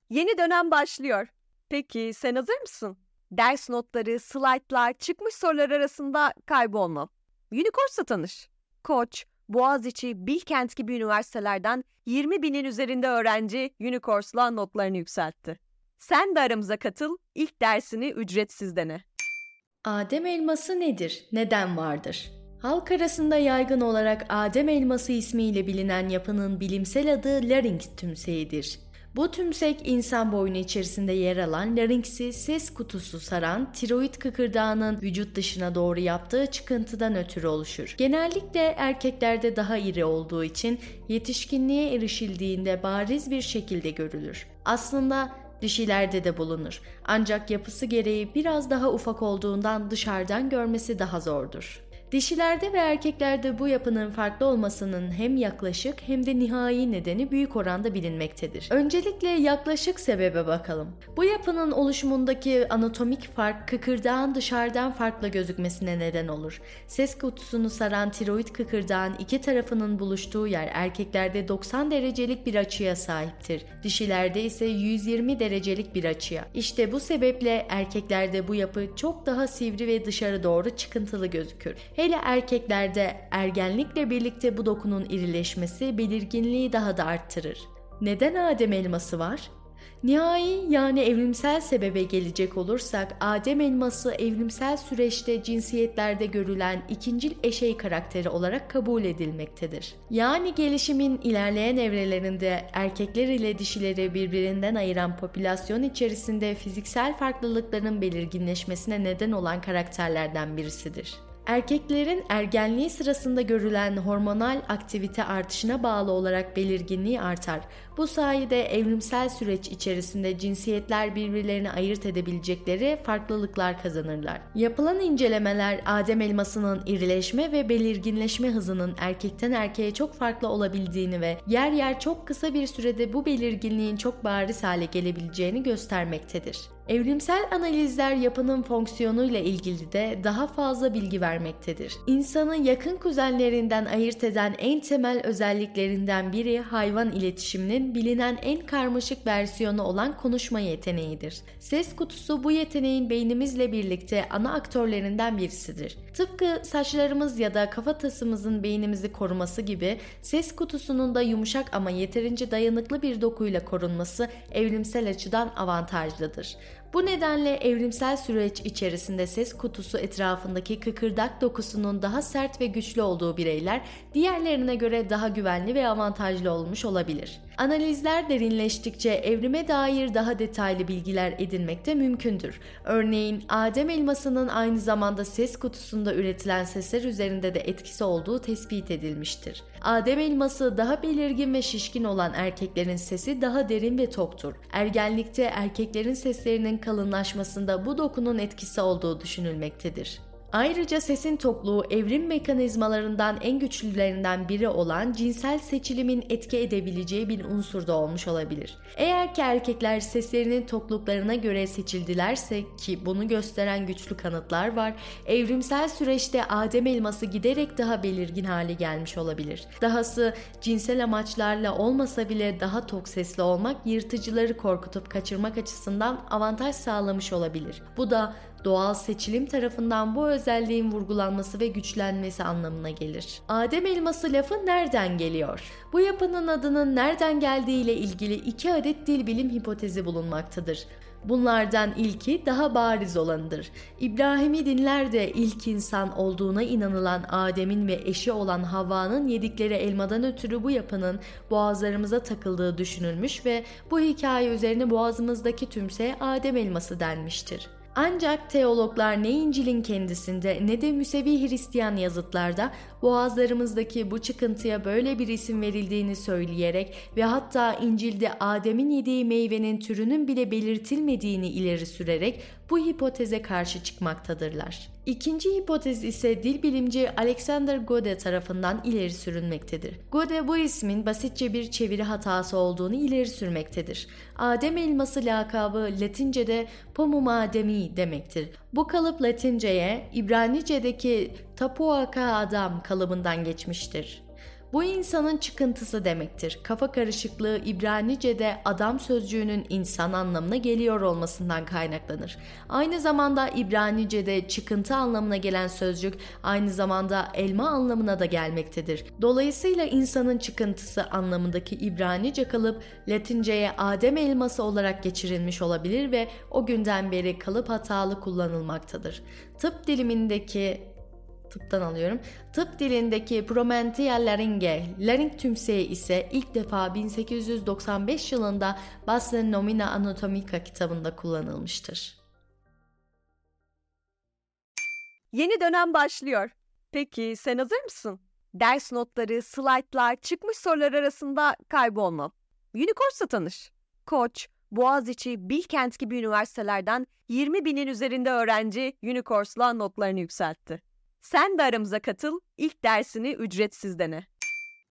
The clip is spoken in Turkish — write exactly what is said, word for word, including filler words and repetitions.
Yeni dönem başlıyor. Peki sen hazır mısın? Ders notları, slaytlar, çıkmış sorular arasında kaybolma. Unicourse'la tanış. Koç, Boğaziçi, Bilkent gibi üniversitelerden yirmi binin üzerinde öğrenci Unicourse'la notlarını yükseltti. Sen de aramıza katıl, ilk dersini ücretsiz dene. Adem elması nedir? Neden vardır? Halk arasında yaygın olarak Adem elması ismiyle bilinen yapının bilimsel adı larynx tümseğidir. Bu tümsek insan boynu içerisinde yer alan larinksi ses kutusu saran tiroid kıkırdağının vücut dışına doğru yaptığı çıkıntıdan ötürü oluşur. Genellikle erkeklerde daha iri olduğu için yetişkinliğe erişildiğinde bariz bir şekilde görülür. Aslında dişilerde de bulunur. Ancak yapısı gereği biraz daha ufak olduğundan dışarıdan görmesi daha zordur. Dişilerde ve erkeklerde bu yapının farklı olmasının hem yaklaşık hem de nihai nedeni büyük oranda bilinmektedir. Öncelikle yaklaşık sebebe bakalım. Bu yapının oluşumundaki anatomik fark kıkırdağın dışarıdan farklı gözükmesine neden olur. Ses kutusunu saran tiroid kıkırdağın iki tarafının buluştuğu yer erkeklerde doksan derecelik bir açıya sahiptir. Dişilerde ise yüz yirmi derecelik bir açıya. İşte bu sebeple erkeklerde bu yapı çok daha sivri ve dışarı doğru çıkıntılı gözükür. Hele erkeklerde ergenlikle birlikte bu dokunun irileşmesi belirginliği daha da arttırır. Neden Adem elması var? Nihai yani evrimsel sebebe gelecek olursak Adem elması evrimsel süreçte cinsiyetlerde görülen ikincil eşey karakteri olarak kabul edilmektedir. Yani gelişimin ilerleyen evrelerinde erkekler ile dişileri birbirinden ayıran popülasyon içerisinde fiziksel farklılıkların belirginleşmesine neden olan karakterlerden birisidir. Erkeklerin ergenliği sırasında görülen hormonal aktivite artışına bağlı olarak belirginliği artar. Bu sayede evrimsel süreç içerisinde cinsiyetler birbirlerini ayırt edebilecekleri farklılıklar kazanırlar. Yapılan incelemeler Adem elmasının irileşme ve belirginleşme hızının erkekten erkeğe çok farklı olabildiğini ve yer yer çok kısa bir sürede bu belirginliğin çok bariz hale gelebileceğini göstermektedir. Evrimsel analizler yapının fonksiyonuyla ilgili de daha fazla bilgi vermektedir. İnsanı yakın kuzenlerinden ayırt eden en temel özelliklerinden biri hayvan iletişiminin bilinen en karmaşık versiyonu olan konuşma yeteneğidir. Ses kutusu bu yeteneğin beynimizle birlikte ana aktörlerinden birisidir. Tıpkı saçlarımız ya da kafatasımızın beynimizi koruması gibi ses kutusunun da yumuşak ama yeterince dayanıklı bir dokuyla korunması evrimsel açıdan avantajlıdır. Bu nedenle evrimsel süreç içerisinde ses kutusu etrafındaki kıkırdak dokusunun daha sert ve güçlü olduğu bireyler diğerlerine göre daha güvenli ve avantajlı olmuş olabilir. Analizler derinleştikçe evrime dair daha detaylı bilgiler edinmek de mümkündür. Örneğin Adem elmasının aynı zamanda ses kutusunda üretilen sesler üzerinde de etkisi olduğu tespit edilmiştir. Adem elması daha belirgin ve şişkin olan erkeklerin sesi daha derin ve toktur. Ergenlikte erkeklerin seslerinin kalınlaşmasında bu dokunun etkisi olduğu düşünülmektedir. Ayrıca sesin tokluğu evrim mekanizmalarından en güçlülerinden biri olan cinsel seçilimin etki edebileceği bir unsur da olmuş olabilir. Eğer ki erkekler seslerinin tokluklarına göre seçildilerse ki bunu gösteren güçlü kanıtlar var, evrimsel süreçte Adem elması giderek daha belirgin hale gelmiş olabilir. Dahası cinsel amaçlarla olmasa bile daha tok sesli olmak yırtıcıları korkutup kaçırmak açısından avantaj sağlamış olabilir. Bu da doğal seçilim tarafından bu özelliğin vurgulanması ve güçlenmesi anlamına gelir. Adem elması lafı nereden geliyor? Bu yapının adının nereden geldiği ile ilgili iki adet dil bilim hipotezi bulunmaktadır. Bunlardan ilki daha bariz olanıdır. İbrahimi dinlerde ilk insan olduğuna inanılan Adem'in ve eşi olan Havva'nın yedikleri elmadan ötürü bu yapının boğazlarımıza takıldığı düşünülmüş ve bu hikaye üzerine boğazımızdaki tümseye Adem elması denmiştir. Ancak teologlar ne İncil'in kendisinde ne de Müsevi Hristiyan yazıtlarda boğazlarımızdaki bu çıkıntıya böyle bir isim verildiğini söyleyerek ve hatta İncil'de Adem'in yediği meyvenin türünün bile belirtilmediğini ileri sürerek bu hipoteze karşı çıkmaktadırlar. İkinci hipotez ise dil bilimci Alexander Gode tarafından ileri sürülmektedir. Gode bu ismin basitçe bir çeviri hatası olduğunu ileri sürmektedir. Adem elması lakabı Latince'de pomum ademi demektir. Bu kalıp Latince'ye İbranice'deki tapuaka adam kalıbından geçmiştir. Bu insanın çıkıntısı demektir. Kafa karışıklığı İbranice'de adam sözcüğünün insan anlamına geliyor olmasından kaynaklanır. Aynı zamanda İbranice'de çıkıntı anlamına gelen sözcük aynı zamanda elma anlamına da gelmektedir. Dolayısıyla insanın çıkıntısı anlamındaki İbranice kalıp Latince'ye Adem elması olarak geçirilmiş olabilir ve o günden beri kalıp hatalı kullanılmaktadır. Tıp dilimindeki tıptan alıyorum. Tıp dilindeki Promentia laringe, laring tümseyi ise ilk defa bin sekiz yüz doksan beş yılında Basler Nomina Anatomica kitabında kullanılmıştır. Yeni dönem başlıyor. Peki sen hazır mısın? Ders notları, slaytlar, çıkmış sorular arasında kaybolma. Unicourse'la tanış. Koç, Boğaziçi, Bilkent gibi üniversitelerden yirmi binin üzerinde öğrenci Unicourse'la notlarını yükseltti. Sen de aramıza katıl, ilk dersini ücretsiz dene.